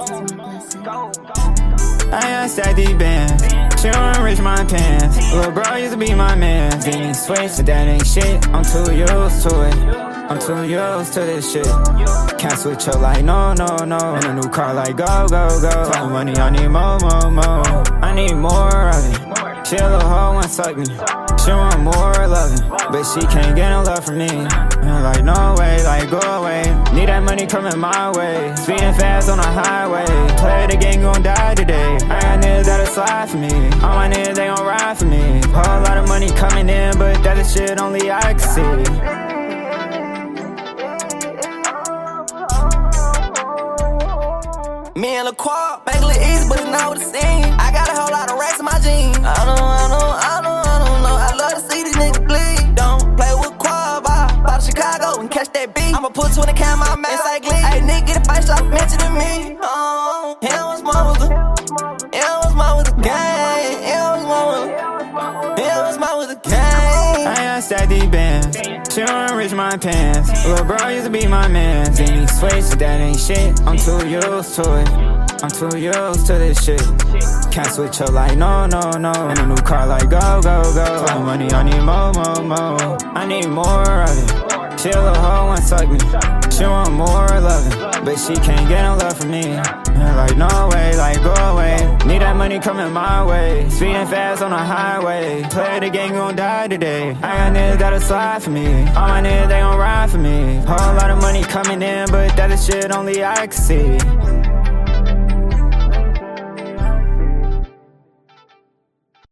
I unstack these bands. She don't enrich my pants. Lil' bro used to be my man. Then he switched to that ain't shit. I'm too used to it. I'm too used to this shit. Can't switch up like no, no, no. In a new car like go, go, go. For money, I need more, more, more. I need more of it. She a little hoe and suck me. She want more loving, but she can't get no love from me. And like no way, like go away. Need that money coming my way. Speeding fast on the highway. Play the game, gon' die today. I got niggas that'll slide for me. All my niggas, they gon' ride for me. Whole lot of money coming in, but that is shit only I can see. Me and LaQuar, make it look easy, but it's not what it seems. I got a whole lot of racks in my jeans. I don't know. I love to see these niggas bleed. Don't play with Quab, I to Chicago and catch that beat. I'ma put 20 cam my man inside Glee. Hey, nigga, get a face shot mentioning me. Oh, him was more with the, him was more with the gang. Him was more with the gang. I unstack these bands. She don't enrich my pants. Lil' bro used to be my man. Then he switched to that ain't shit. I'm too used to it. I'm too used to this shit. Can't switch up like no, no, no. In a new car like go, go, go. For money, I need more, more, more. I need more of it. She a little hoe and suck me. She want more loving, but she can't get no love from me. And like no way, like go away. Need that money coming my way. Speeding fast on the highway. Play the game, gon' die today. I got niggas that'll slide for me. All my niggas, they gon' ride for me. Whole lot of money coming in, but that is shit only I can see.